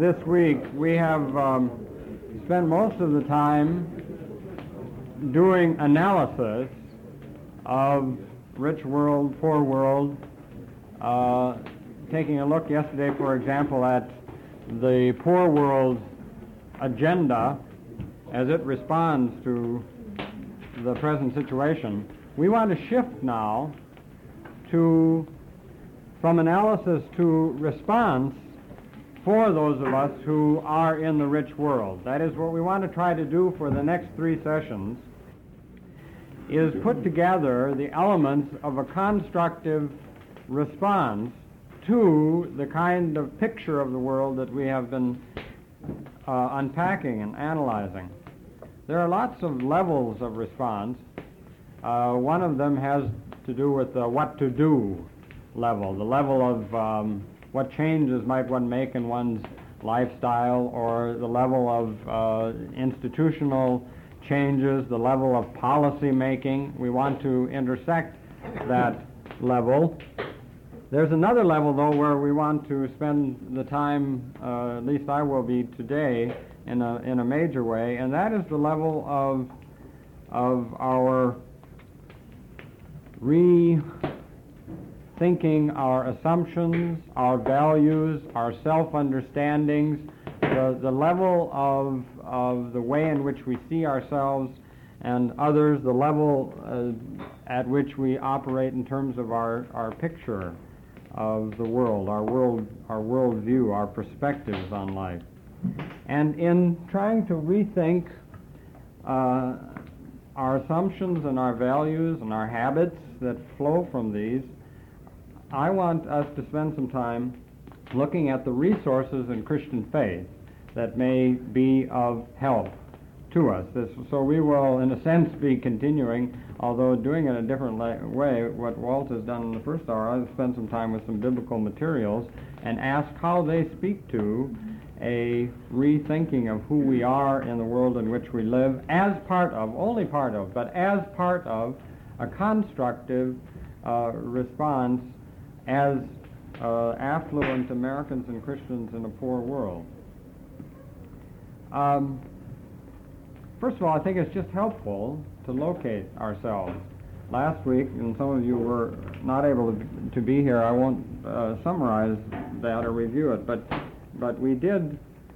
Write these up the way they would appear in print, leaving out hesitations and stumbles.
this week, we have spent most of the time doing analysis of rich world, poor world, taking a look yesterday, for example, at the poor world agenda as it responds to the present situation. We want to shift now from analysis to response for those of us who are in the rich world. That is what we want to try to do for the next 3 sessions, is put together the elements of a constructive response to the kind of picture of the world that we have been unpacking and analyzing. There are lots of levels of response. One of them has to do with the what to do level, the level of what changes might one make in one's lifestyle, or the level of institutional changes, the level of policy making. We want to intersect that level. There's another level, though, where we want to spend the time, at least I will be today, in a major way, and that is the level of our rethinking our assumptions, our values, our self-understandings, the level of the way in which we see ourselves and others, the level at which we operate in terms of our picture of the world, our worldview, our perspectives on life. And in trying to rethink our assumptions and our values and our habits that flow from these, I want us to spend some time looking at the resources in Christian faith that may be of help to us. So we will, in a sense, be continuing, although doing it a different way, what Walt has done in the first hour. I'll spend some time with some biblical materials and ask how they speak to a rethinking of who we are in the world in which we live as part of, only part of, but as part of a constructive response as affluent Americans and Christians in a poor world. First of all, I think it's just helpful to locate ourselves. Last week, and some of you were not able to be here, I won't summarize that or review it, but we did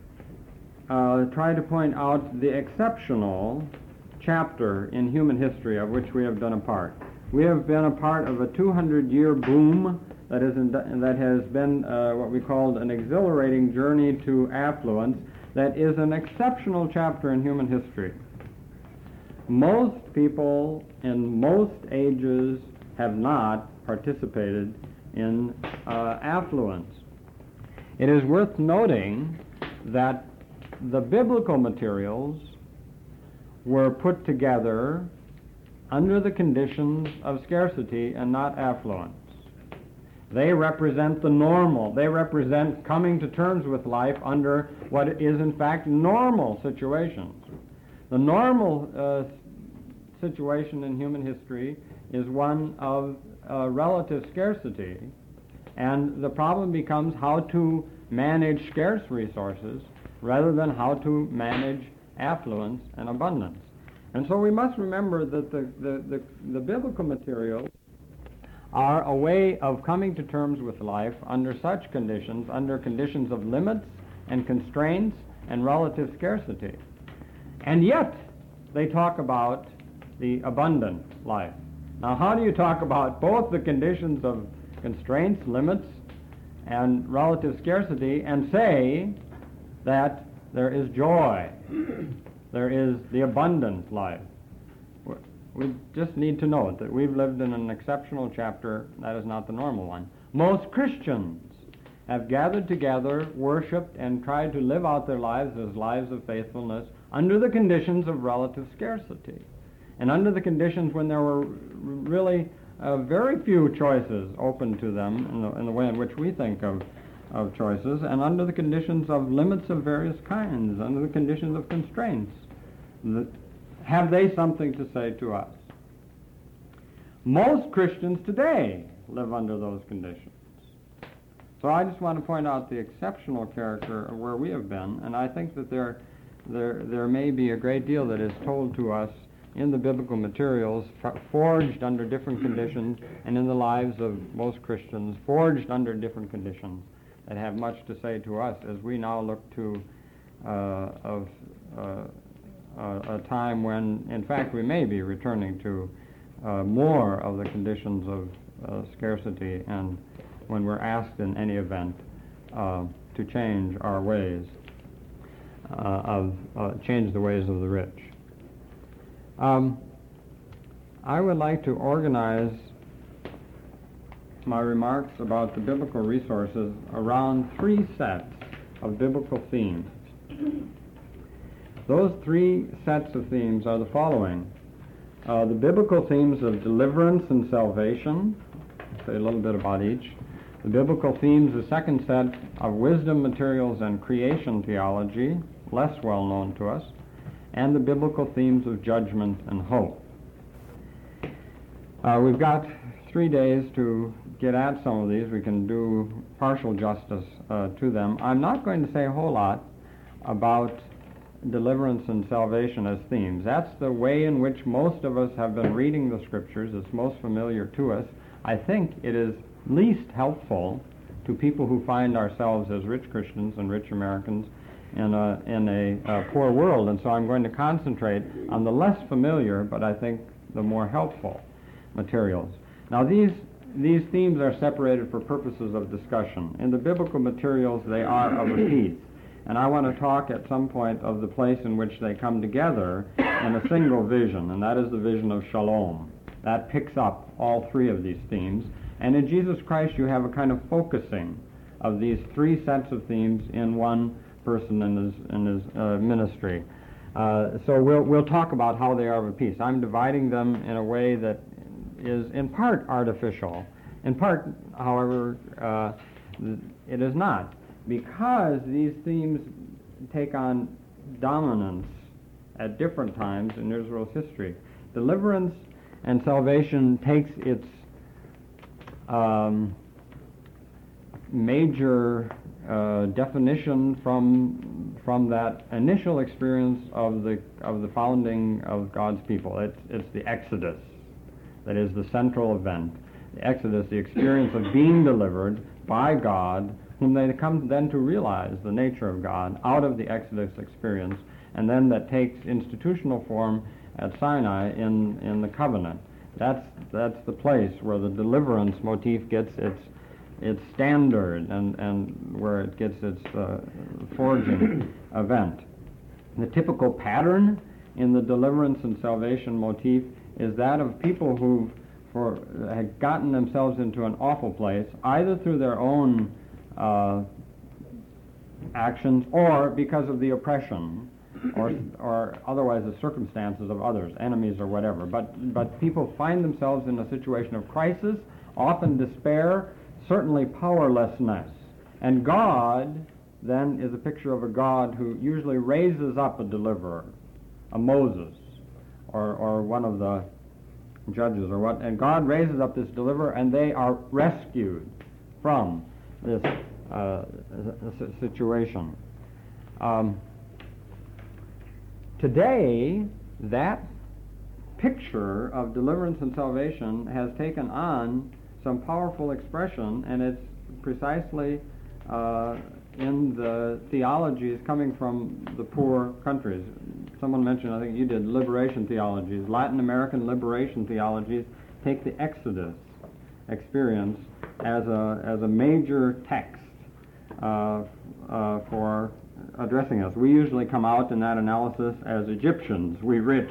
try to point out the exceptional chapter in human history of which we have been a part. We have been a part of a 200-year boom that has been what we called an exhilarating journey to affluence that is an exceptional chapter in human history. Most people in most ages have not participated in affluence. It is worth noting that the biblical materials were put together under the conditions of scarcity and not affluence. They represent the normal. They represent coming to terms with life under what is in fact normal situations. The normal situation in human history is one of relative scarcity, and the problem becomes how to manage scarce resources rather than how to manage affluence and abundance. And so we must remember that the biblical materials are a way of coming to terms with life under such conditions, under conditions of limits and constraints and relative scarcity. And yet, they talk about the abundant life. Now, how do you talk about both the conditions of constraints, limits, and relative scarcity and say that there is joy, there is the abundant life? We just need to note that we've lived in an exceptional chapter. That is not the normal one. Most Christians have gathered together, worshipped, and tried to live out their lives as lives of faithfulness under the conditions of relative scarcity and under the conditions when there were really very few choices open to them in the way in which we think of choices, and under the conditions of limits of various kinds, under the conditions of constraints. Have they something to say to us? Most Christians today live under those conditions. So I just want to point out the exceptional character of where we have been, and I think that there may be a great deal that is told to us in the biblical materials, forged under different conditions, and in the lives of most Christians, forged under different conditions, that have much to say to us as we now look to a time when, in fact, we may be returning to more of the conditions of scarcity, and when we're asked in any event to change our ways, change the ways of the rich. I would like to organize my remarks about the biblical resources around three sets of biblical themes. Those three sets of themes are the following. The biblical themes of deliverance and salvation, I'll say a little bit about each. The biblical themes, the second set, of wisdom materials and creation theology, less well known to us, and the biblical themes of judgment and hope. We've got 3 days to get at some of these. We can do partial justice to them. I'm not going to say a whole lot about deliverance and salvation as themes. That's the way in which most of us have been reading the Scriptures. It's most familiar to us. I think it is least helpful to people who find ourselves as rich Christians and rich Americans in a poor world, and so I'm going to concentrate on the less familiar, but I think the more helpful materials. Now these themes are separated for purposes of discussion. In the biblical materials, they are of a piece, and I want to talk at some point of the place in which they come together in a single vision, and that is the vision of Shalom. That picks up all three of these themes, and in Jesus Christ you have a kind of focusing of these three sets of themes in one person in his ministry. So we'll talk about how they are of a piece. I'm dividing them in a way that is in part artificial. In part, however, it is not, because these themes take on dominance at different times in Israel's history. Deliverance and salvation takes its major definition from that initial experience of the founding of God's people. It's the Exodus that is the central event. The Exodus, the experience of being delivered by God, whom they come then to realize the nature of God out of the Exodus experience, and then that takes institutional form at Sinai in the covenant. That's the place where the deliverance motif gets its standard and where it gets its forging event. The typical pattern in the deliverance and salvation motif is that of people who had gotten themselves into an awful place, either through their own actions or because of the oppression or otherwise the circumstances of others, enemies or whatever. But people find themselves in a situation of crisis, often despair, certainly powerlessness. And God then is a picture of a God who usually raises up a deliverer, a Moses, or one of the judges or what, and God raises up this deliverer, and they are rescued from this situation. Today, that picture of deliverance and salvation has taken on some powerful expression, and it's precisely in the theologies coming from the poor countries. Someone mentioned, I think you did, liberation theologies. Latin American liberation theologies take the Exodus experience as a major text for addressing us. We usually come out in that analysis as Egyptians, we rich.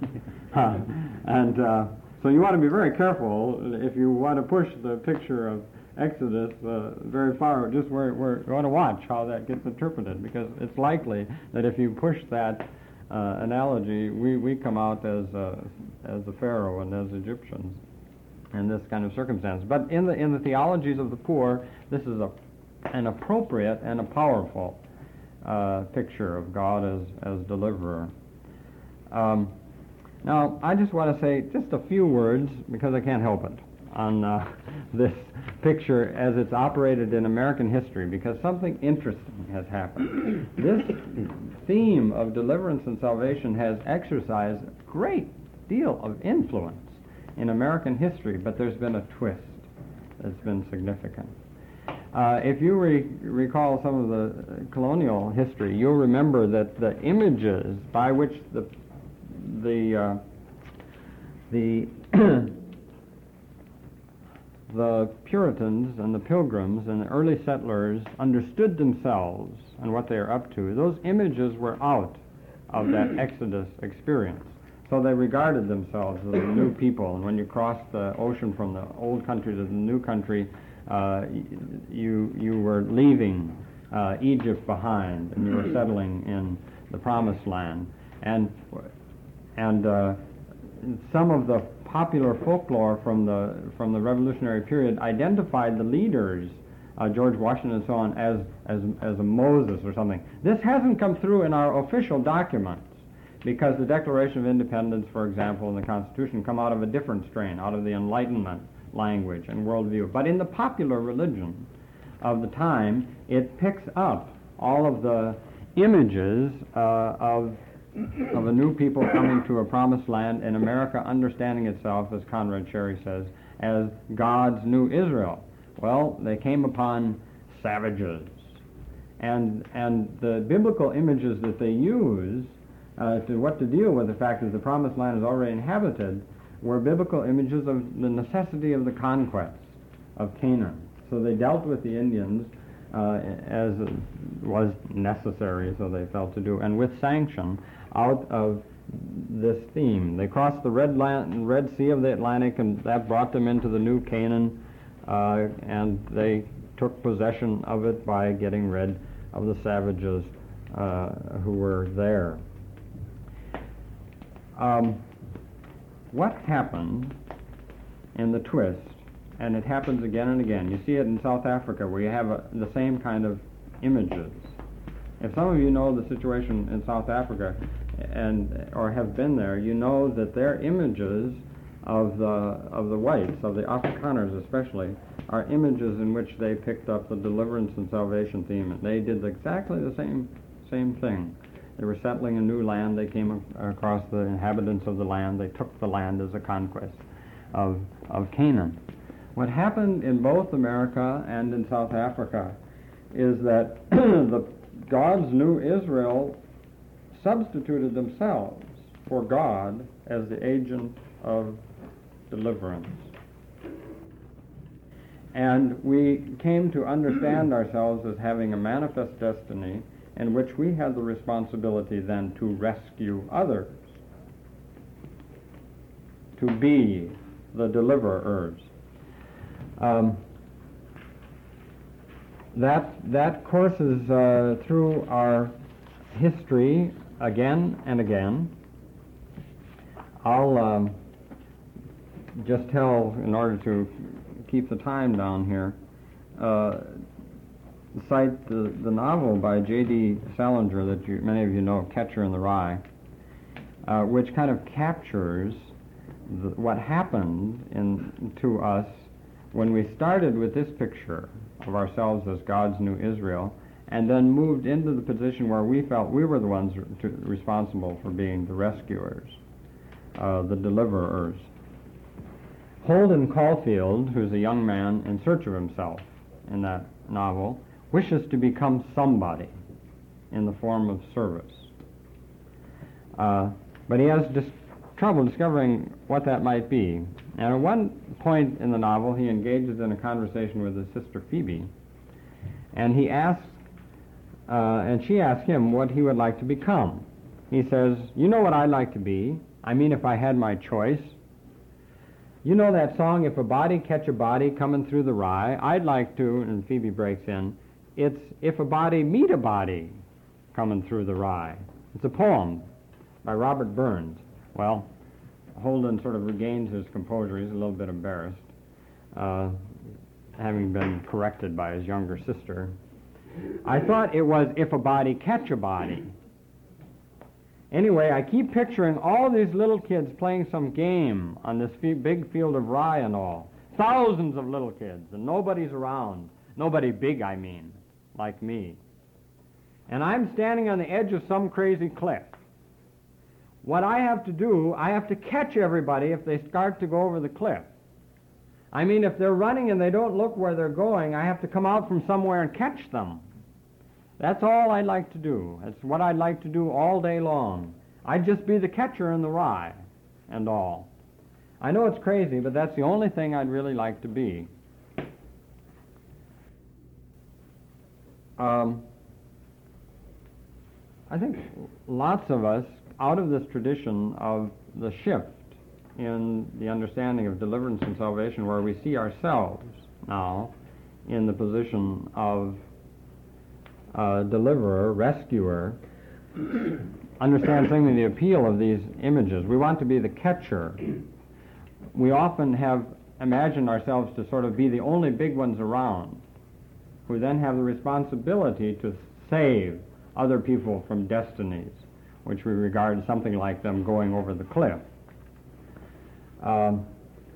So you want to be very careful if you want to push the picture of Exodus very far, just where you want to watch how that gets interpreted, because it's likely that if you push that analogy, we come out as the Pharaoh and as Egyptians in this kind of circumstance. But in the theologies of the poor, this is an appropriate and a powerful picture of God as deliverer. Now, I just want to say just a few words, because I can't help it, on this picture as it's operated in American history, because something interesting has happened. This theme of deliverance and salvation has exercised a great deal of influence in American history, but there's been a twist that's been significant. If you recall some of the colonial history, you'll remember that the images by which the the Puritans and the Pilgrims and the early settlers understood themselves and what they are up to, those images were out of that Exodus experience. So they regarded themselves as a new people, and when you crossed the ocean from the old country to the new country, you were leaving Egypt behind, and you were settling in the Promised Land. And some of the popular folklore from the Revolutionary period identified the leaders, George Washington and so on, as a Moses or something. This hasn't come through in our official documents, because the Declaration of Independence, for example, and the Constitution come out of a different strain, out of the Enlightenment language and worldview. But in the popular religion of the time, it picks up all of the images of a new people coming to a promised land, and America understanding itself, as Conrad Sherry says, as God's new Israel. Well, they came upon savages, and the biblical images that they use to what to deal with the fact that the promised land is already inhabited were biblical images of the necessity of the conquest of Canaan. So they dealt with the Indians as was necessary, so they felt to do, and with sanction, out of this theme. They crossed the Red Sea of the Atlantic, and that brought them into the new Canaan, and they took possession of it by getting rid of the savages who were there. What happened in the twist, and it happens again and again, you see it in South Africa where you have the same kind of images. If some of you know the situation in South Africa or have been there, you know that their images of the whites, of the Afrikaners especially, are images in which they picked up the deliverance and salvation theme, and they did exactly the same thing. They were settling a new land. They came across the inhabitants of the land. They took the land as a conquest of Canaan. What happened in both America and in South Africa is that God's new Israel substituted themselves for God as the agent of deliverance. And we came to understand ourselves as having a manifest destiny in which we had the responsibility then to rescue others, to be the deliverers. That courses through our history again and again. I'll just tell, in order to keep the time down here, cite the novel by J.D. Salinger that many of you know, Catcher in the Rye, which kind of captures what happened to us when we started with this picture of ourselves as God's new Israel, and then moved into the position where we felt we were the ones responsible for being the rescuers, the deliverers. Holden Caulfield, who's a young man in search of himself in that novel, wishes to become somebody in the form of service. But he has trouble discovering what that might be. And at one point in the novel, he engages in a conversation with his sister Phoebe, and he asks, and she asks him what he would like to become. He says, "You know what I'd like to be? I mean, if I had my choice. You know that song, If a Body Catch a Body Coming Through the Rye? I'd like to," and Phoebe breaks in, "it's if a body meet a body coming through the rye." It's a poem by Robert Burns. Well, Holden sort of regains his composure. He's a little bit embarrassed, having been corrected by his younger sister. "I thought it was if a body catch a body." Anyway, I keep picturing all these little kids playing some game on this big field of rye and all. thousands of little kids, and nobody's around. Nobody big, I mean, like me. And I'm standing on the edge of some crazy cliff. What I have to do, I have to catch everybody if they start to go over the cliff. I mean, if they're running and they don't look where they're going, I have to come out from somewhere and catch them. That's all I'd like to do. That's what I'd like to do all day long. I'd just be the catcher in the rye and all. I know it's crazy, but that's the only thing I'd really like to be. I think lots of us, out of this tradition of the shift in the understanding of deliverance and salvation, where we see ourselves now in the position of deliverer, rescuer, understanding the appeal of these images. We want to be the catcher. We often have imagined ourselves to sort of be the only big ones around, who then have the responsibility to save other people from destinies, which we regard something like them going over the cliff. And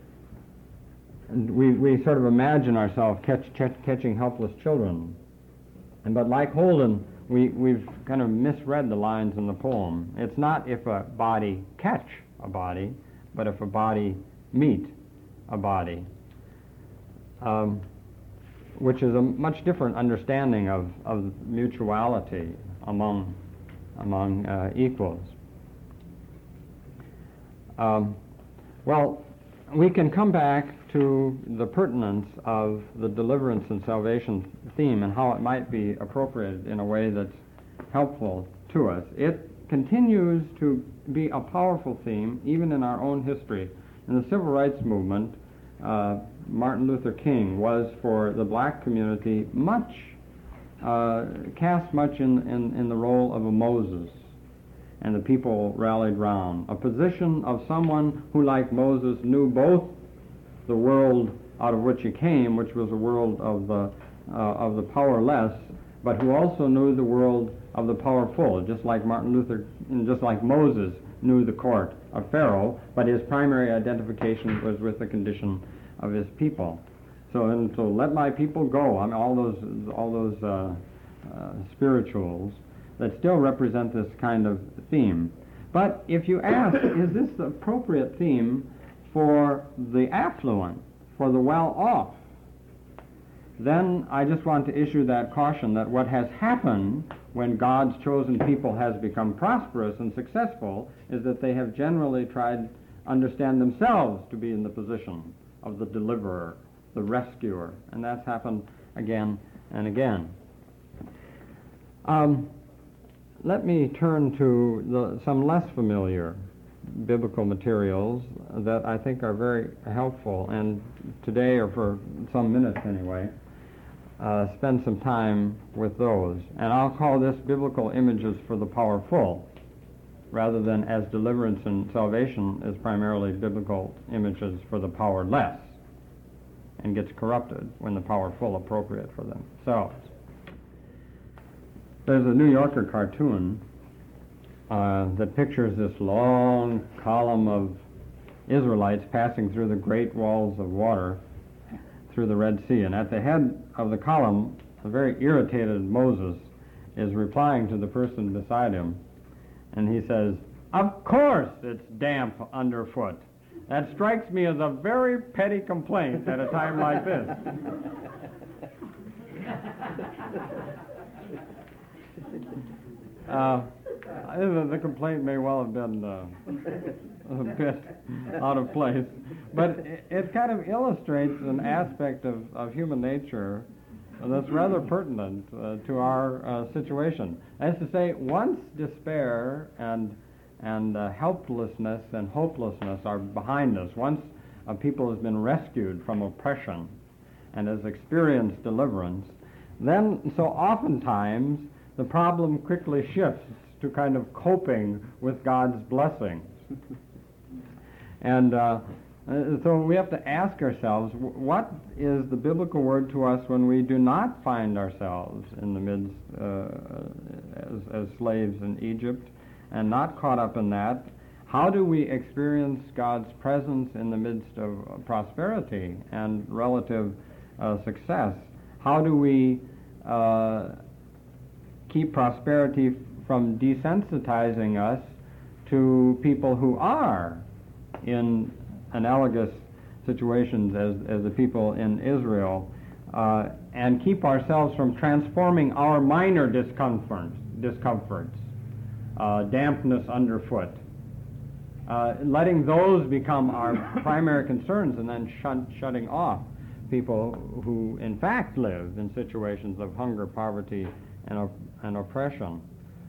we sort of imagine ourselves catching helpless children. But like Holden, we've kind of misread the lines in the poem. It's not if a body catch a body, but if a body meet a body, which is a much different understanding of mutuality among equals. Well, we can come back to the pertinence of the deliverance and salvation theme and how it might be appropriated in a way that's helpful to us. It continues to be a powerful theme even in our own history. In the Civil Rights Movement, Martin Luther King was, for the black community, cast much in the role of a Moses, and the people rallied round. A position of someone who, like Moses, knew both the world out of which he came, which was a world of the powerless, but who also knew the world of the powerful, just like Martin Luther, and just like Moses knew the court of Pharaoh, but his primary identification was with the condition of his people. So let my people go. I mean, all those spirituals that still represent this kind of theme. But if you ask, is this the appropriate theme for the affluent, for the well-off, then I just want to issue that caution that what has happened when God's chosen people has become prosperous and successful is that they have generally tried to understand themselves to be in the position of the deliverer, the rescuer, and that's happened again and again. Let me turn to some less familiar biblical materials that I think are very helpful, and today, or for some minutes anyway, spend some time with those. And I'll call this biblical images for the powerful, rather than as deliverance and salvation is primarily biblical images for the powerless, and gets corrupted when the powerful appropriate for themselves. There's a New Yorker cartoon that pictures this long column of Israelites passing through the great walls of water through the Red Sea. And at the head of the column, a very irritated Moses is replying to the person beside him. And he says, "Of course it's damp underfoot. That strikes me as a very petty complaint at a time like this." The complaint may well have been a bit out of place, but it kind of illustrates an aspect of human nature that's rather pertinent to our situation. That is to say, once despair and helplessness and hopelessness are behind us, once a people has been rescued from oppression and has experienced deliverance, then so oftentimes the problem quickly shifts to kind of coping with God's blessings. And so we have to ask ourselves, what is the biblical word to us when we do not find ourselves in the midst as slaves in Egypt and not caught up in that, How do we experience God's presence in the midst of prosperity and relative success? How do we keep prosperity from desensitizing us to people who are in analogous situations as the people in Israel, and keep ourselves from transforming our minor discomforts, dampness underfoot, letting those become our primary concerns, and then shutting off people who in fact live in situations of hunger, poverty, and oppression.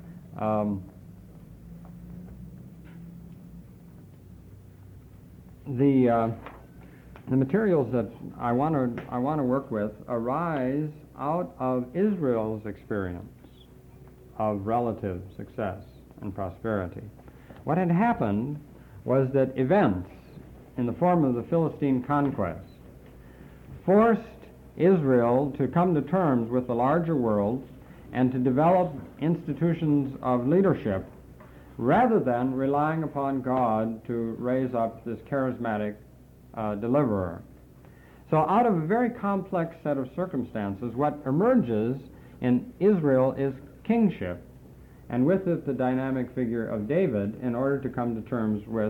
The materials that I want to work with arise out of Israel's experience of relative success and prosperity. What had happened was that events in the form of the Philistine conquest forced Israel to come to terms with the larger world and to develop institutions of leadership rather than relying upon God to raise up this charismatic deliverer. So out of a very complex set of circumstances, what emerges in Israel is kingship, and with it the dynamic figure of David in order to come to terms with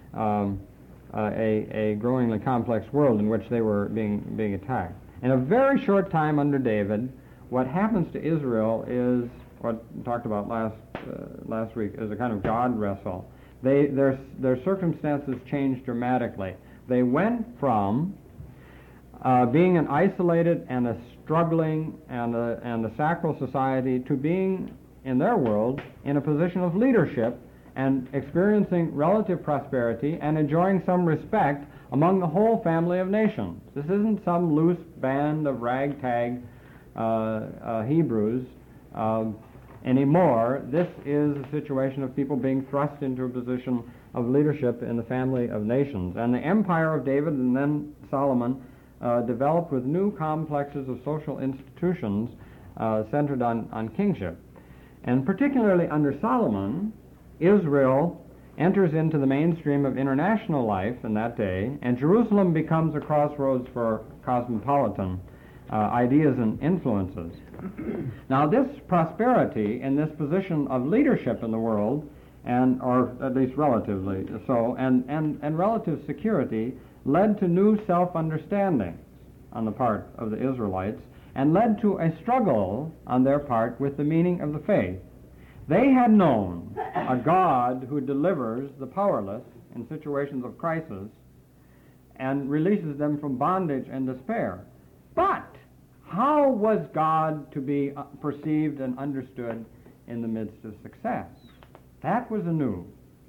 a growingly complex world in which they were being attacked. In a very short time under David, what happens to Israel is what we talked about last week, is a kind of God wrestle. Their circumstances changed dramatically. They went from being an isolated and a struggling and a sacral society to being, in their world, in a position of leadership and experiencing relative prosperity and enjoying some respect among the whole family of nations. This isn't some loose band of ragtag Hebrews anymore. This is a situation of people being thrust into a position of leadership in the family of nations. And the empire of David and then Solomon developed with new complexes of social institutions centered on kingship. And particularly under Solomon, Israel enters into the mainstream of international life in that day, and Jerusalem becomes a crossroads for cosmopolitan ideas and influences. Now this prosperity and this position of leadership in the world, or at least relatively so, and relative security led to new self-understandings on the part of the Israelites, and led to a struggle on their part with the meaning of the faith. They had known a God who delivers the powerless in situations of crisis and releases them from bondage and despair. But how was God to be perceived and understood in the midst of success? That was a new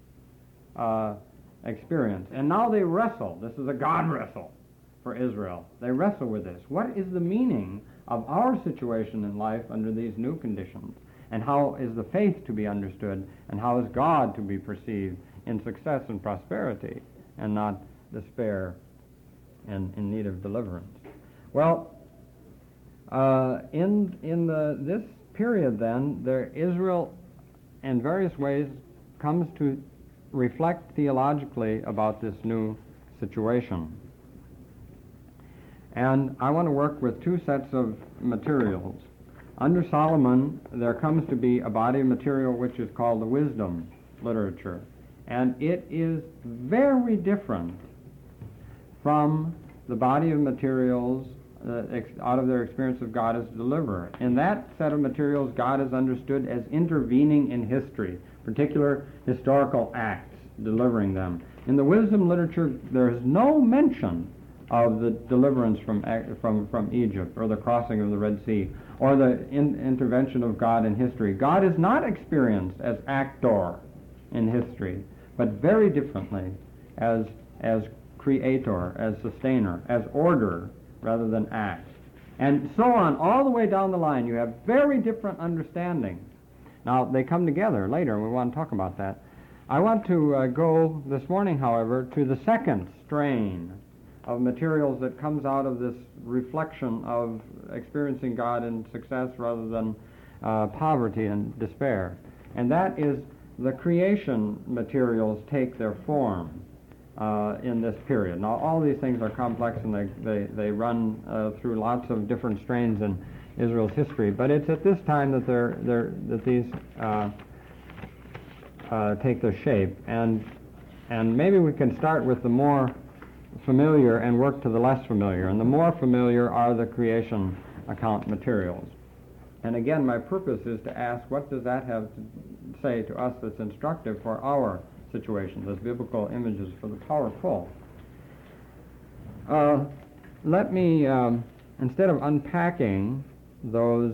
experience. And now they wrestle. This is a God wrestle for Israel. They wrestle with this. What is the meaning of our situation in life under these new conditions? And how is the faith to be understood? And how is God to be perceived in success and prosperity and not despair and in need of deliverance? Well, in this period then, Israel in various ways comes to reflect theologically about this new situation. And I want to work with two sets of materials. Under Solomon, there comes to be a body of material which is called the wisdom literature. And it is very different from the body of materials out of their experience of God as deliverer. In that set of materials, God is understood as intervening in history, particular historical acts, delivering them. In the wisdom literature, there is no mention of the deliverance from Egypt, or the crossing of the Red Sea, or the intervention of God in history. God is not experienced as actor in history, but very differently as creator, as sustainer, as order rather than act. And so on, all the way down the line, you have very different understandings. Now, they come together later, and we want to talk about that. I want to go this morning, however, to the second strain of materials that comes out of this reflection of experiencing God in success rather than poverty and despair. And that is the creation materials take their form in this period. Now, all these things are complex, and they run through lots of different strains in Israel's history. But it's at this time that that these take their shape, and maybe we can start with the more familiar and work to the less familiar. And the more familiar are the creation account materials. And again, my purpose is to ask, what does that have to say to us that's instructive for our situations as biblical images for the powerful? Let me, instead of unpacking those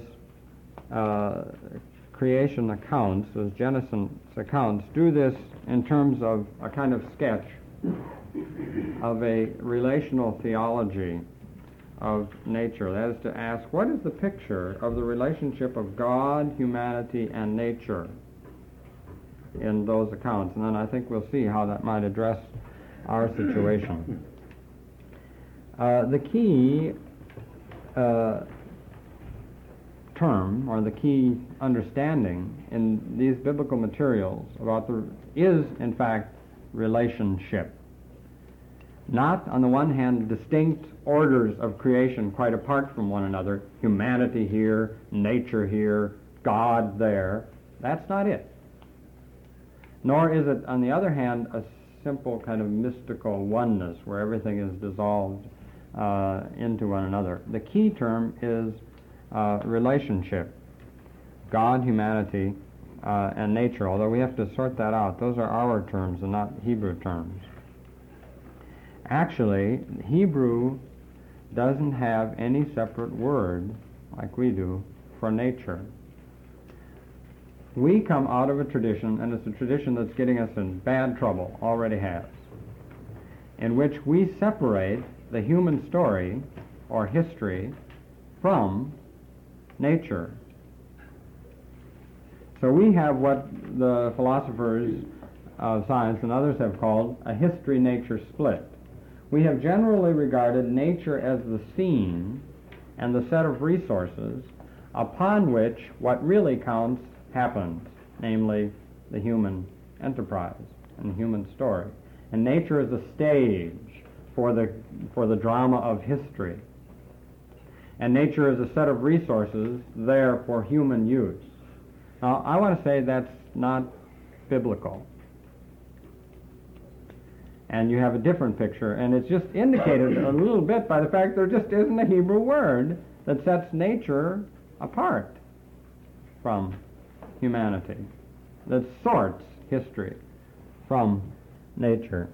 creation accounts, those Genesis accounts, do this in terms of a kind of sketch of a relational theology of nature. That is to ask, what is the picture of the relationship of God, humanity, and nature in those accounts? And then I think we'll see how that might address our situation. The key term, or the key understanding in these biblical materials about is, in fact, relationship. Not, on the one hand, distinct orders of creation quite apart from one another, humanity here, nature here, God there. That's not it. Nor is it, on the other hand, a simple kind of mystical oneness where everything is dissolved into one another. The key term is relationship. God, humanity, and nature, although we have to sort that out. Those are our terms and not Hebrew terms. Actually, Hebrew doesn't have any separate word, like we do, for nature. We come out of a tradition, and it's a tradition that's getting us in bad trouble, already has, in which we separate the human story or history from nature. So we have what the philosophers of science and others have called a history-nature split. We have generally regarded nature as the scene and the set of resources upon which what really counts happens, namely the human enterprise and the human story. And nature is a stage for the drama of history. And nature is a set of resources there for human use. Now, I want to say that's not biblical. And you have a different picture, and it's just indicated a little bit by the fact there just isn't a Hebrew word that sets nature apart from humanity, that sorts history from nature.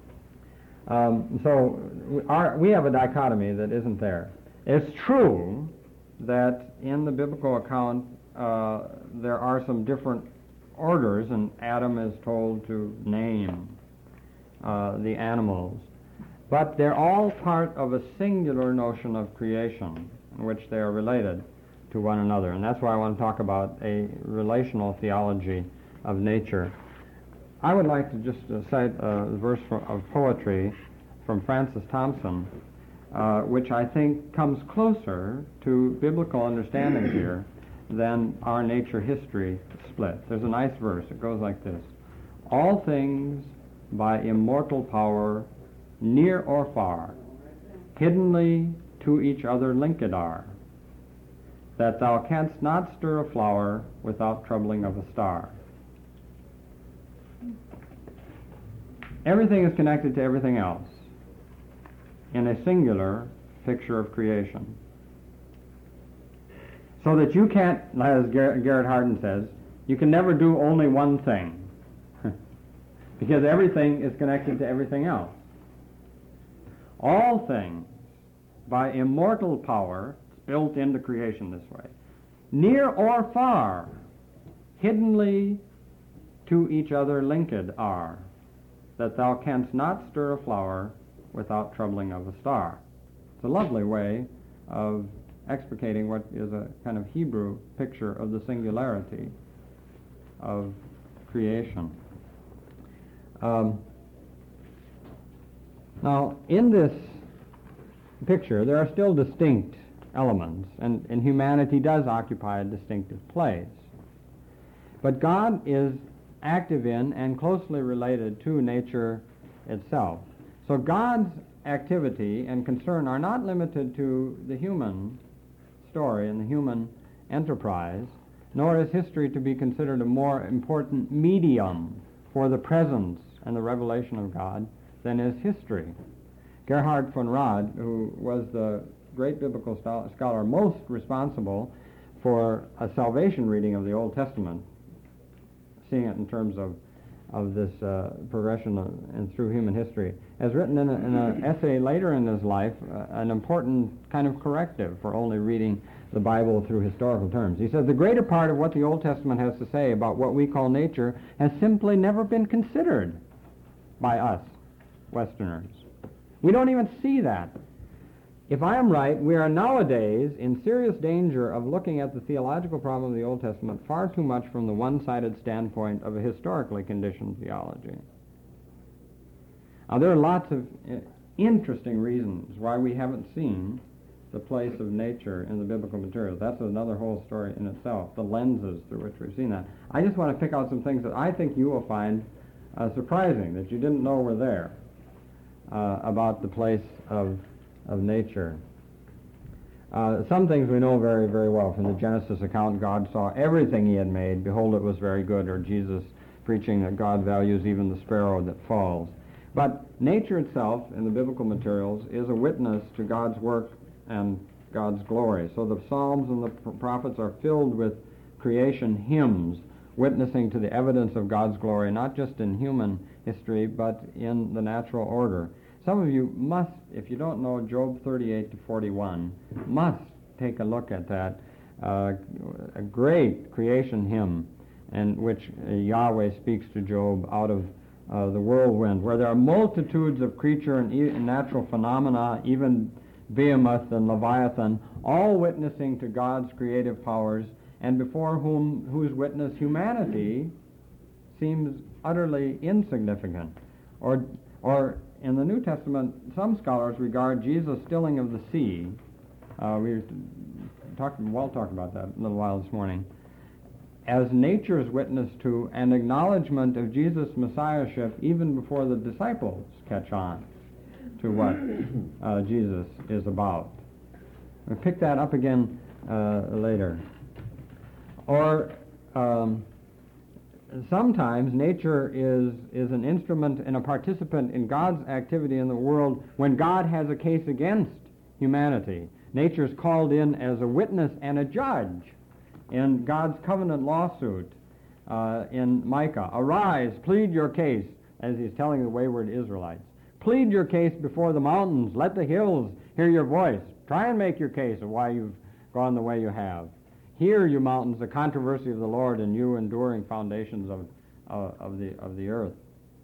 So we have a dichotomy that isn't there. It's true that in the biblical account there are some different orders, and Adam is told to name the animals, but they're all part of a singular notion of creation in which they are related to one another, and that's why I want to talk about a relational theology of nature. I would like to just cite a verse of poetry from Francis Thompson, which I think comes closer to biblical understanding here than our nature history split. There's a nice verse. It goes like this: all things by immortal power, near or far, hiddenly to each other linked are, that thou canst not stir a flower without troubling of a star. Everything is connected to everything else in a singular picture of creation. So that you can't, as Garrett Hardin says, you can never do only one thing, because everything is connected to everything else. All things, by immortal power, built into creation this way, near or far, hiddenly to each other linked are, that thou canst not stir a flower without troubling of a star. It's a lovely way of explicating what is a kind of Hebrew picture of the singularity of creation. Now, in this picture, there are still distinct elements, and humanity does occupy a distinctive place. But God is active in and closely related to nature itself. So God's activity and concern are not limited to the human story and the human enterprise, nor is history to be considered a more important medium for the presence and the revelation of God than is history. Gerhard von Rad, who was the great biblical scholar most responsible for a salvation reading of the Old Testament, seeing it in terms of this progression and through human history, has written in an essay later in his life an important kind of corrective for only reading the Bible through historical terms. He says, the greater part of what the Old Testament has to say about what we call nature has simply never been considered by us, Westerners. We don't even see that. If I am right, we are nowadays in serious danger of looking at the theological problem of the Old Testament far too much from the one-sided standpoint of a historically conditioned theology. Now, there are lots of interesting reasons why we haven't seen the place of nature in the biblical materials. That's another whole story in itself, the lenses through which we've seen that. I just want to pick out some things that I think you will find surprising, that you didn't know were there, about the place of nature. Some things we know very, very well. From the Genesis account, God saw everything he had made. Behold, it was very good. Or Jesus preaching that God values even the sparrow that falls. But nature itself in the biblical materials is a witness to God's work and God's glory. So the Psalms and the prophets are filled with creation hymns, witnessing to the evidence of God's glory, not just in human history, but in the natural order. Some of you must, if you don't know Job 38 to 41, must take a look at that, a great creation hymn in which Yahweh speaks to Job out of the whirlwind, where there are multitudes of creature and natural phenomena, even Behemoth and Leviathan, all witnessing to God's creative powers, and before whose witness humanity seems utterly insignificant. Or in the New Testament, some scholars regard Jesus' stilling of the sea. We talked about that a little while this morning, as nature's witness to an acknowledgement of Jesus' messiahship even before the disciples catch on to what Jesus is about. We'll pick that up again later. Or sometimes nature is an instrument and a participant in God's activity in the world when God has a case against humanity. Nature is called in as a witness and a judge in God's covenant lawsuit in Micah. Arise, plead your case, as he's telling the wayward Israelites. Plead your case before the mountains. Let the hills hear your voice. Try and make your case of why you've gone the way you have. Hear, you mountains, the controversy of the Lord, and you enduring foundations of the earth.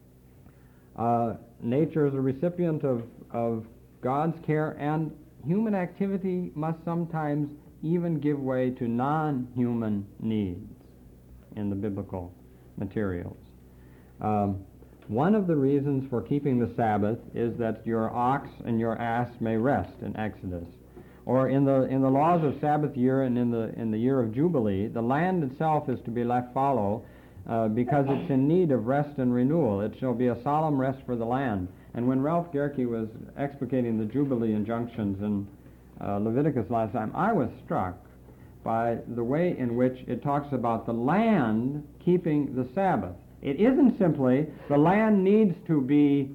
Nature is a recipient of God's care, and human activity must sometimes even give way to non-human needs in the biblical materials. One of the reasons for keeping the Sabbath is that your ox and your ass may rest in Exodus. Or in the laws of Sabbath year and in the year of Jubilee, the land itself is to be left fallow because it's in need of rest and renewal. It shall be a solemn rest for the land. And when Ralph Gerke was explicating the Jubilee injunctions in Leviticus last time, I was struck by the way in which it talks about the land keeping the Sabbath. It isn't simply the land needs to be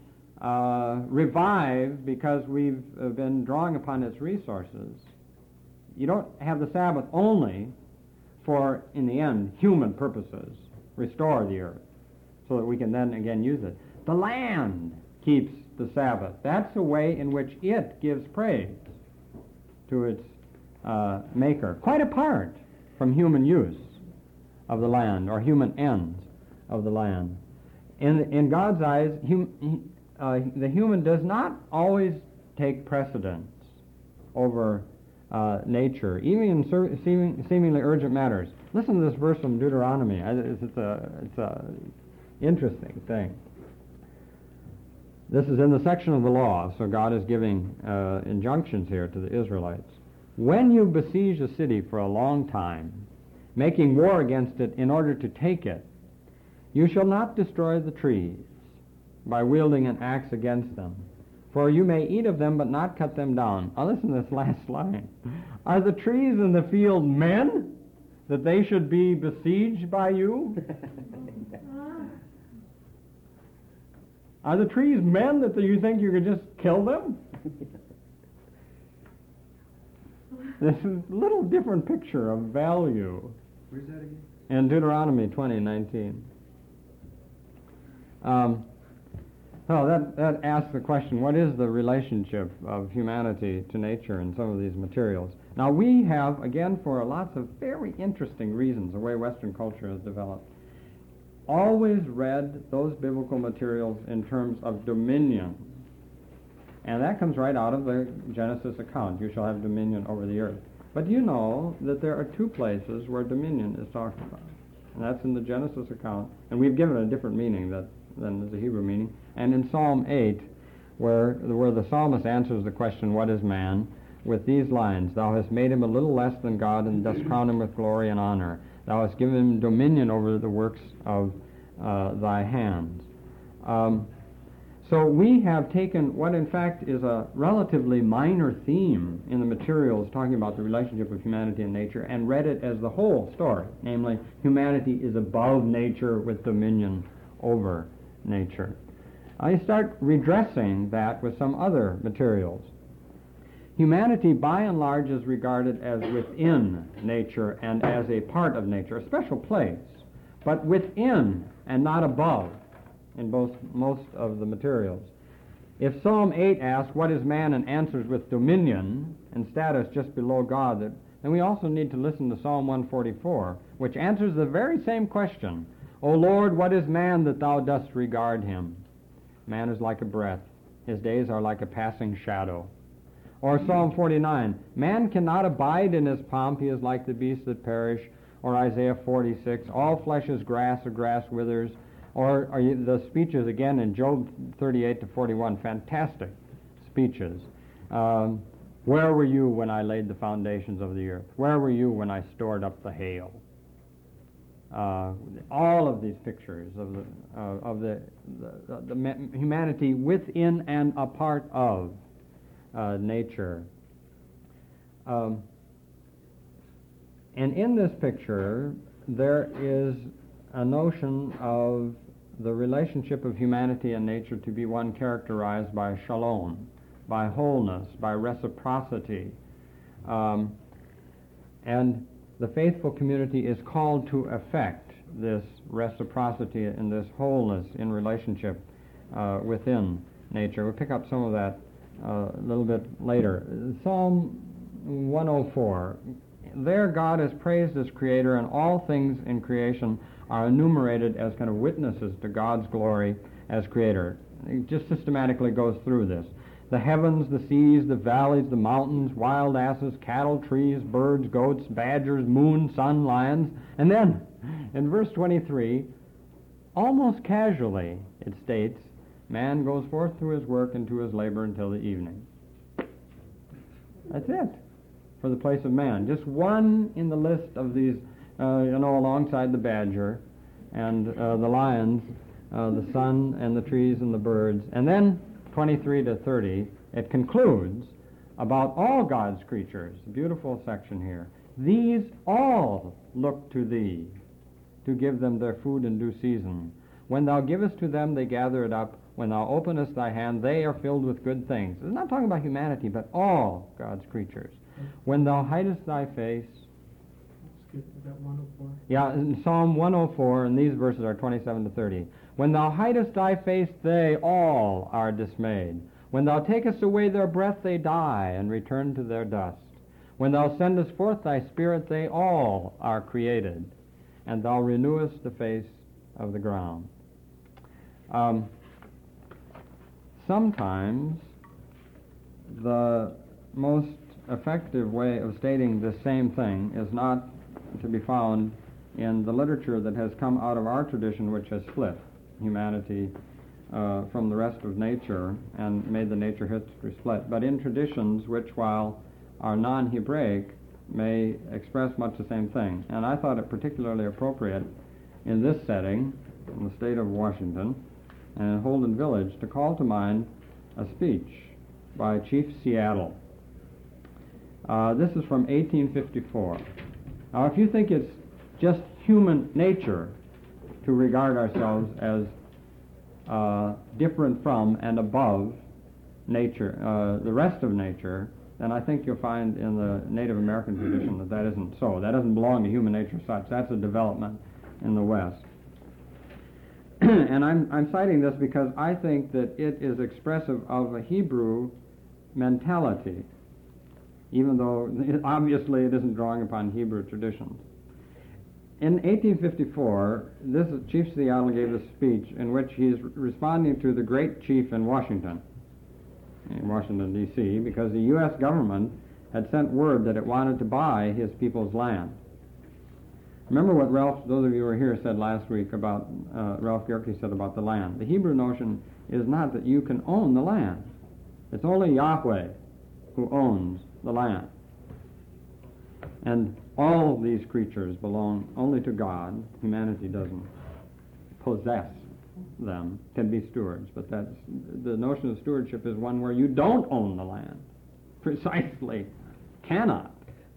revived because we've been drawing upon its resources. You don't have the Sabbath only for, in the end, human purposes, restore the earth, so that we can then again use it. The land keeps the Sabbath. That's the way in which it gives praise to its maker, quite apart from human use of the land or human ends of the land. In God's eyes, the human does not always take precedence over nature, even in seemingly urgent matters. Listen to this verse from Deuteronomy. It's a interesting thing. This is in the section of the law, so God is giving injunctions here to the Israelites. When you besiege a city for a long time, making war against it in order to take it, You shall not destroy the trees by wielding an axe against them, for you may eat of them but not cut them down. Now listen to this last line. Are the trees in the field men, that they should be besieged by you? Are the trees men that you think you could just kill them? This is a little different picture of value. Where's that again? In Deuteronomy 20:19. So that asks the question, what is the relationship of humanity to nature and some of these materials? Now we have, again, for lots of very interesting reasons, the way Western culture has developed, always read those biblical materials in terms of dominion. And that comes right out of the Genesis account. You shall have dominion over the earth. But you know that there are two places where dominion is talked about. And that's in the Genesis account. And we've given it a different meaning than the Hebrew meaning. And in Psalm 8, where the psalmist answers the question, what is man, with these lines, Thou hast made him a little less than God, and dost crown him with glory and honor. Thou hast given him dominion over the works of thy hands. So we have taken what in fact is a relatively minor theme in the materials talking about the relationship of humanity and nature and read it as the whole story, namely humanity is above nature with dominion over nature. I start redressing that with some other materials. Humanity by and large is regarded as within nature and as a part of nature, a special place, but within and not above in most of the materials. If Psalm 8 asks, what is man, and answers with dominion and status just below God, then we also need to listen to Psalm 144, which answers the very same question. O Lord, what is man that thou dost regard him? Man is like a breath. His days are like a passing shadow. Or Psalm 49, man cannot abide in his pomp. He is like the beasts that perish. Or Isaiah 46, all flesh is grass, the grass withers. Or the speeches again in Job 38 to 41, fantastic speeches. Where were you when I laid the foundations of the earth? Where were you when I stored up the hail? All of these pictures of the humanity within and a part of nature. And in this picture, there is a notion of the relationship of humanity and nature to be one characterized by shalom, by wholeness, by reciprocity. And the faithful community is called to effect this reciprocity and this wholeness in relationship within nature. We'll pick up some of that a little bit later. Psalm 104, there God is praised as creator, and all things in creation are enumerated as kind of witnesses to God's glory as creator. It just systematically goes through this. The heavens, the seas, the valleys, the mountains, wild asses, cattle, trees, birds, goats, badgers, moon, sun, lions. And then, in verse 23, almost casually, it states, man goes forth to his work and to his labor until the evening. That's it for the place of man. Just one in the list of these, alongside the badger and the lions, the sun and the trees and the birds. And then 23 to 30, it concludes about all God's creatures. Beautiful section here. These all look to thee to give them their food in due season. When thou givest to them, they gather it up. When thou openest thy hand, they are filled with good things. It's not talking about humanity, but all God's creatures. When thou hidest thy face... Is that 104? Yeah, in Psalm 104, and these verses are 27 to 30. When thou hidest thy face, they all are dismayed. When thou takest away their breath, they die and return to their dust. When thou sendest forth thy spirit, they all are created, and thou renewest the face of the ground. Sometimes the most effective way of stating the same thing is not to be found in the literature that has come out of our tradition, which has split humanity from the rest of nature and made the nature history split, but in traditions which, while are non-Hebraic, may express much the same thing. And I thought it particularly appropriate in this setting in the state of Washington, and in Holden Village, to call to mind a speech by Chief Seattle. This is from 1854. Now, if you think it's just human nature to regard ourselves as different from and above nature, the rest of nature, then I think you'll find in the Native American tradition that that isn't so. That doesn't belong to human nature as such. That's a development in the West. And I'm citing this because I think that it is expressive of a Hebrew mentality, even though obviously it isn't drawing upon Hebrew traditions. In 1854, Chief Seattle gave a speech in which he is responding to the great chief in Washington, D.C., because the U.S. government had sent word that it wanted to buy his people's land. Remember what those of you who were here said last week about, Ralph Gierke said about the land. The Hebrew notion is not that you can own the land. It's only Yahweh who owns the land. And all these creatures belong only to God. Humanity doesn't possess them, can be stewards, but that's the notion of stewardship is one where you don't own the land. Precisely. Cannot.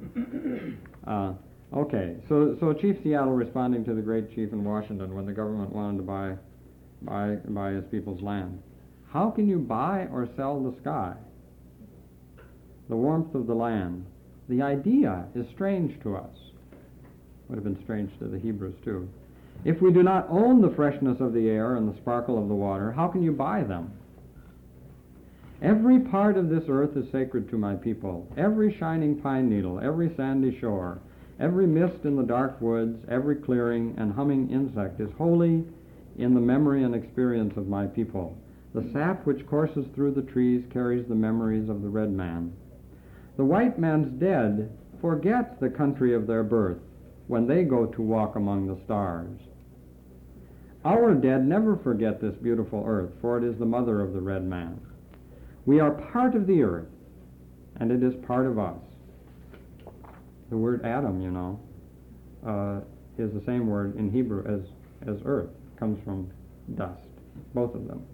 Okay, so Chief Seattle responding to the great chief in Washington when the government wanted to buy his people's land. How can you buy or sell the sky? The warmth of the land. The idea is strange to us. Would have been strange to the Hebrews too. If we do not own the freshness of the air and the sparkle of the water, how can you buy them? Every part of this earth is sacred to my people. Every shining pine needle, every sandy shore, every mist in the dark woods, every clearing and humming insect is holy in the memory and experience of my people. The sap which courses through the trees carries the memories of the red man. The white man's dead forget the country of their birth when they go to walk among the stars. Our dead never forget this beautiful earth, for it is the mother of the red man. We are part of the earth, and it is part of us. The word Adam, is the same word in Hebrew as earth. It comes from dust, both of them.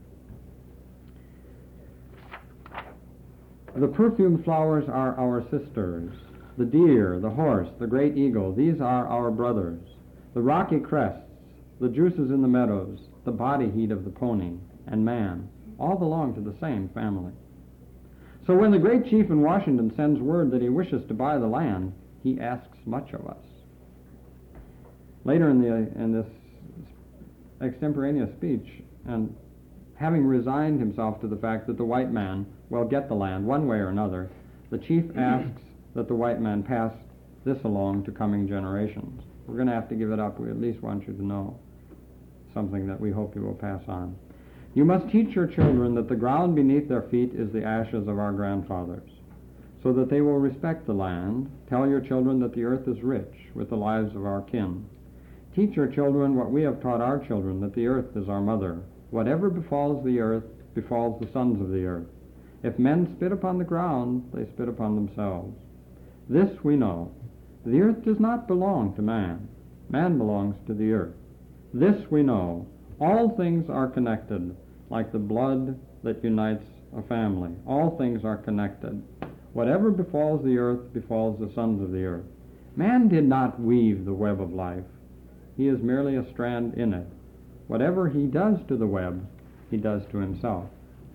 The perfumed flowers are our sisters. The deer, the horse, the great eagle, these are our brothers. The rocky crests, the juices in the meadows, the body heat of the pony, and man, all belong to the same family. So when the great chief in Washington sends word that he wishes to buy the land, he asks much of us. Later in this extemporaneous speech, and having resigned himself to the fact that the white man will get the land one way or another, the chief asks that the white man pass this along to coming generations. We're going to have to give it up. We at least want you to know something that we hope you will pass on. You must teach your children that the ground beneath their feet is the ashes of our grandfathers, so that they will respect the land. Tell your children that the earth is rich with the lives of our kin. Teach your children what we have taught our children, that the earth is our mother. Whatever befalls the earth befalls the sons of the earth. If men spit upon the ground, they spit upon themselves. This we know. The earth does not belong to man. Man belongs to the earth. This we know. All things are connected, like the blood that unites a family. All things are connected. Whatever befalls the earth befalls the sons of the earth. Man did not weave the web of life. He is merely a strand in it. Whatever he does to the web, he does to himself.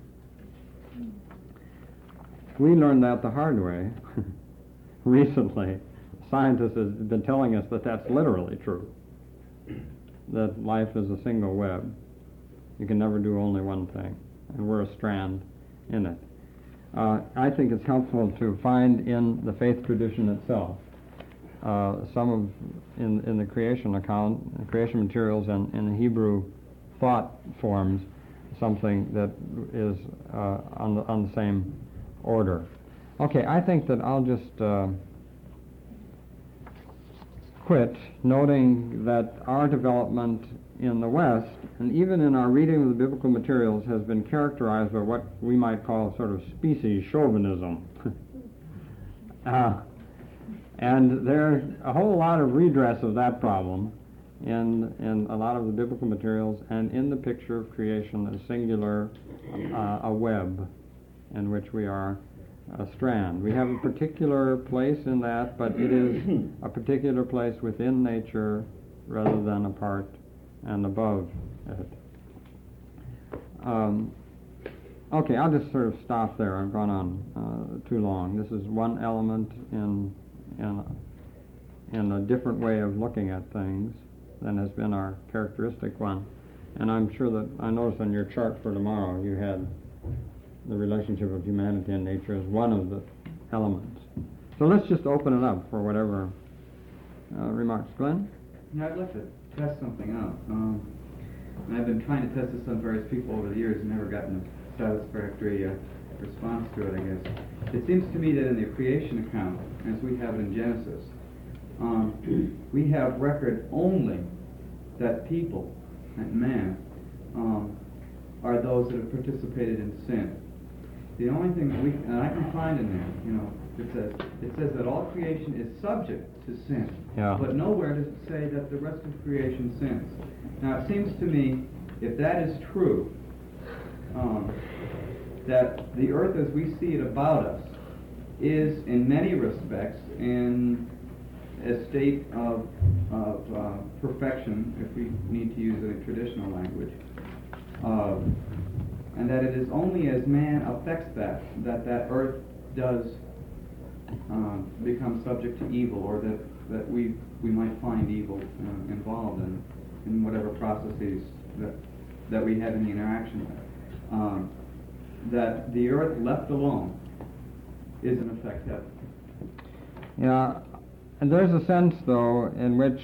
We learned that the hard way recently. Scientists have been telling us that that's literally true, that life is a single web. You can never do only one thing, and we're a strand in it. I think it's helpful to find in the faith tradition itself in the creation account, creation materials, and in the Hebrew thought forms, something that is on the same order. Okay, I think that I'll just quit, noting that our development in the West, and even in our reading of the biblical materials, has been characterized by what we might call sort of species chauvinism. And there's a whole lot of redress of that problem in a lot of the biblical materials, and in the picture of creation, a singular, a web in which we are a strand. We have a particular place in that, but it is a particular place within nature rather than apart and above it. Okay, I'll just sort of stop there. I've gone on too long. This is one element in a different way of looking at things than has been our characteristic one. And I'm sure that I noticed on your chart for tomorrow you had the relationship of humanity and nature as one of the elements. So let's just open it up for whatever remarks. Glenn? Yeah, I'd like to test something out. And I've been trying to test this on various people over the years and never gotten a satisfactory response to it, I guess. It seems to me that in the creation account, as we have it in Genesis, we have record only that people, that man, are those that have participated in sin. The only thing that I can find in there, it says that all creation is subject to sin, but nowhere does it say that the rest of creation sins. Now it seems to me, if that is true, that the earth as we see it about us is in many respects in a state of perfection, if we need to use a traditional language, and that it is only as man affects that earth does become subject to evil, or that we might find evil involved in whatever processes that we have any interaction with. That the earth left alone is in effect heaven. Yeah, and there's a sense, though, in which,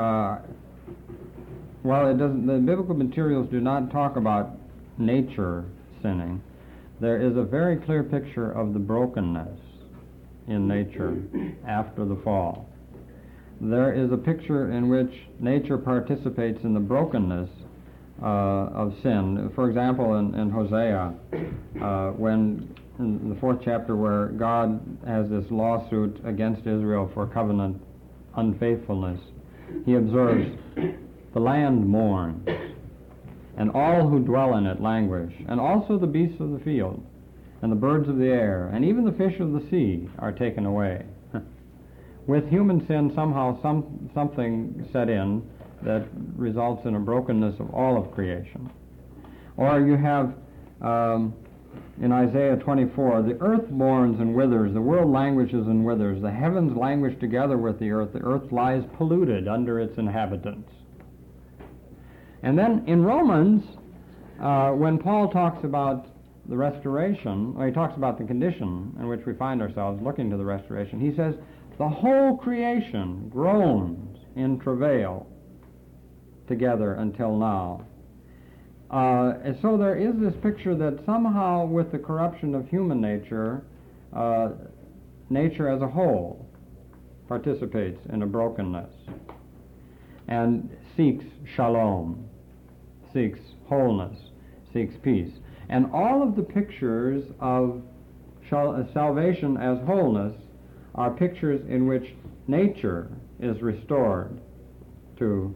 while it doesn't, the biblical materials do not talk about nature sinning, there is a very clear picture of the brokenness in nature after the fall. There is a picture in which nature participates in the brokenness of sin. For example, in Hosea, when in the 4th chapter, where God has this lawsuit against Israel for covenant unfaithfulness, he observes, the land mourns, and all who dwell in it languish, and also the beasts of the field, and the birds of the air, and even the fish of the sea are taken away. With human sin, somehow something set in that results in a brokenness of all of creation. Or you have, in Isaiah 24, the earth mourns and withers, the world languishes and withers, the heavens languish together with the earth lies polluted under its inhabitants. And then in Romans, when Paul talks about the restoration, or he talks about the condition in which we find ourselves looking to the restoration, he says, the whole creation groans in travail together until now. And so there is this picture that somehow with the corruption of human nature, nature as a whole participates in a brokenness and seeks shalom, seeks wholeness, seeks peace. And all of the pictures of salvation as wholeness are pictures in which nature is restored to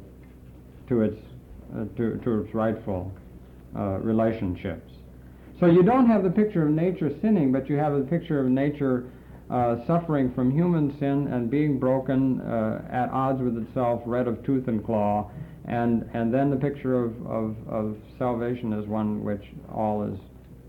its rightful relationships. So you don't have the picture of nature sinning, but you have the picture of nature suffering from human sin and being broken at odds with itself, red of tooth and claw, and then the picture of salvation is one which all is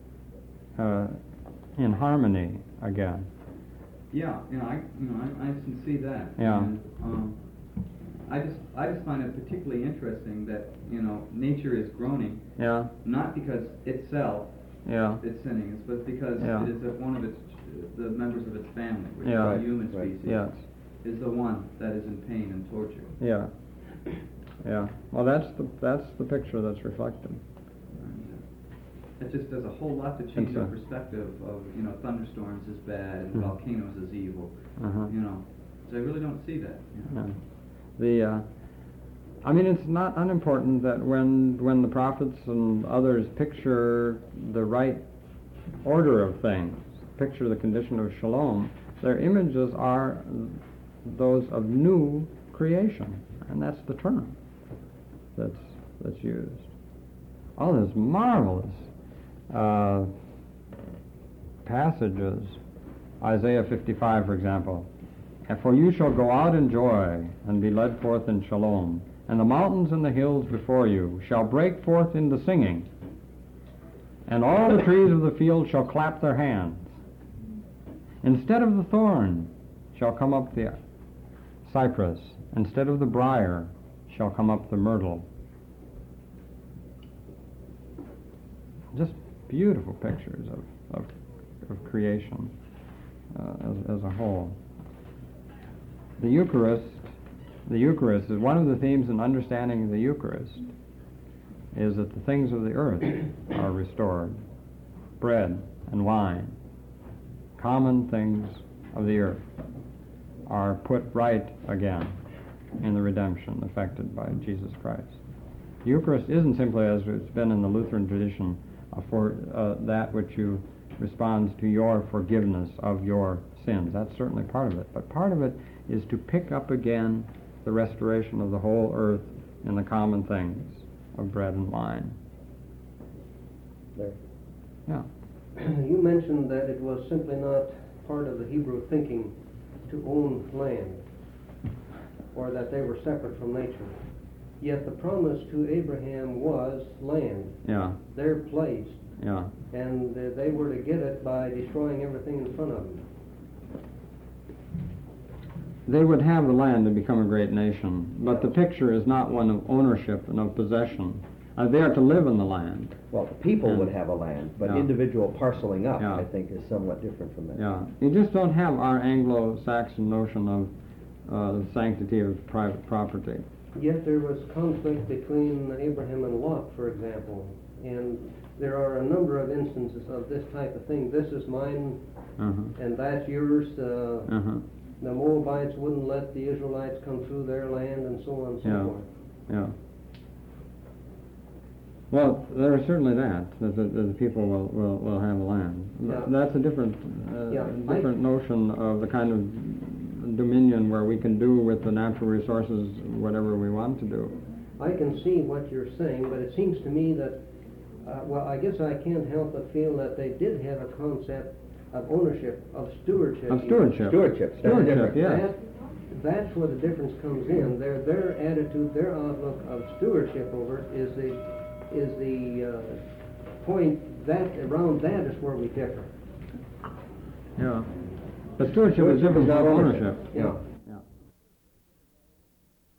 in harmony again. Yeah, I can see that. Yeah. And, I just find it particularly interesting that nature is groaning. Yeah. Not because itself Yeah. it's sinning, but because Yeah. it is that one of the members of its family, which Yeah. is the human species, Yes. is the one that is in pain and torture. Yeah. Yeah. Well, that's the picture that's reflected. And, it just does a whole lot to change our perspective of thunderstorms is bad and volcanoes is evil. Uh-huh. So I really don't see that. Yeah. It's not unimportant that when the prophets and others picture the right order of things, picture the condition of shalom, their images are those of new creation, and that's the term. that's used. All this marvelous passages. Isaiah 55, for example. "And for you shall go out in joy and be led forth in shalom, and the mountains and the hills before you shall break forth into singing, and all the trees of the field shall clap their hands. Instead of the thorn shall come up the cypress, instead of the briar shall come up the myrtle." Just beautiful pictures of creation as a whole. The Eucharist is one of the themes in understanding the Eucharist, is that the things of the earth are restored. Bread and wine, common things of the earth, are put right again in the redemption effected by Jesus Christ. The Eucharist isn't simply, as it's been in the Lutheran tradition, for that which you responds to your forgiveness of your sins. That's certainly part of it. But part of it is to pick up again the restoration of the whole earth in the common things of bread and wine. There. Yeah. You mentioned that it was simply not part of the Hebrew thinking to own land, or that they were separate from nature. Yet the promise to Abraham was land, Yeah. their place, Yeah. and they were to get it by destroying everything in front of them. They would have the land and become a great nation, but the picture is not one of ownership and of possession. They are to live in the land. Well, the people would have a land, but Yeah. individual parceling up, Yeah. I think, is somewhat different from that. Yeah. You just don't have our Anglo-Saxon notion of the sanctity of private property. Yet there was conflict between Abraham and Lot, for example, and there are a number of instances of this type of thing. This is mine, Uh-huh. and that's yours. Uh-huh. The Moabites wouldn't let the Israelites come through their land, and so on and so Yeah. forth. Yeah. Well, there is certainly that the people will have a land. Yeah. That's a different Yeah. different notion of the kind of dominion where we can do with the natural resources whatever we want to do. I can see what you're saying, but it seems to me that, well, I guess I can't help but feel that they did have a concept of ownership, of stewardship. Of stewardship. Stewardship, that's Stewardship, different. yes. That's where the difference comes in. Their attitude, their outlook of stewardship over it is the point that around that is where we differ. Yeah. But stewardship is different not from ownership. ownership. Yeah.